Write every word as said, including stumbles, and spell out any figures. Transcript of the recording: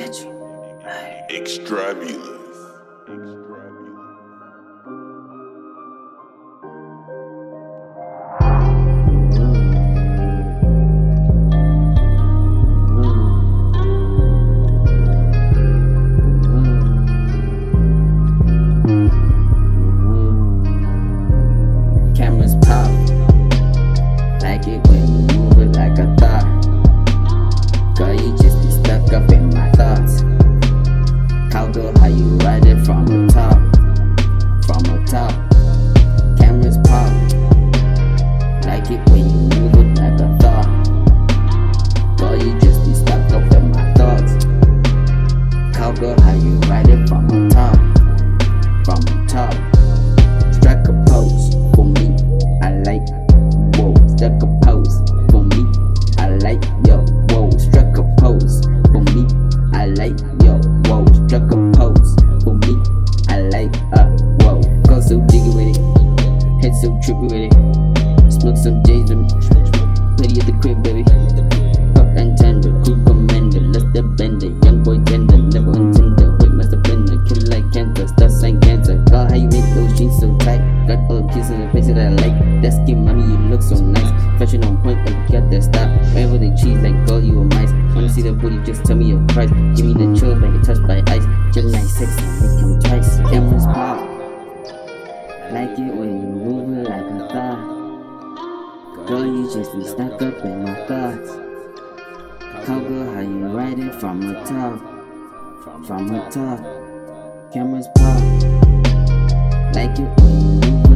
get you. Like, Extravulous. cameras pop. Like it when you move it like a thought. Girl, you just be stuck up in my thoughts. Cowgirl, how you ride it from the top. From the top. Cameras pop. Like it when you move it like a thought. Girl, you just be stuck up in my thoughts. Cowgirl, how you ride it from the top. From the top. Strike a pose for me. I like, whoa. Strike a pose for me. I like, yo, whoa. Strike a pose for me. I like, yo, whoa. Strike a pose for me. I like, uh, whoa. Go so jiggy with it. Head so trippy with it. Smoke some J's with me. Play at the crib, baby. Pop and tender, cool commander. Let's the bender. Young boy tender, never intender. Quick master blender, kill like cancer. Stars ain't cancer. God, how you make those jeans so tight? Got all the kids in the face that I like. That skin, mommy, you look so nice. Fashion on point, like you got that style. Whenever they cheese, like girl, you a mice. Wanna see the booty, just tell me your price. Give me the chills like a touch by ice. Just like sex, make them twice. Cameras pop. Like it when you move it like a thought. Girl, you just be stuck up in my thoughts. Cowgirl, how you ride it from the top. From the top. Cameras pop. Like it when you move it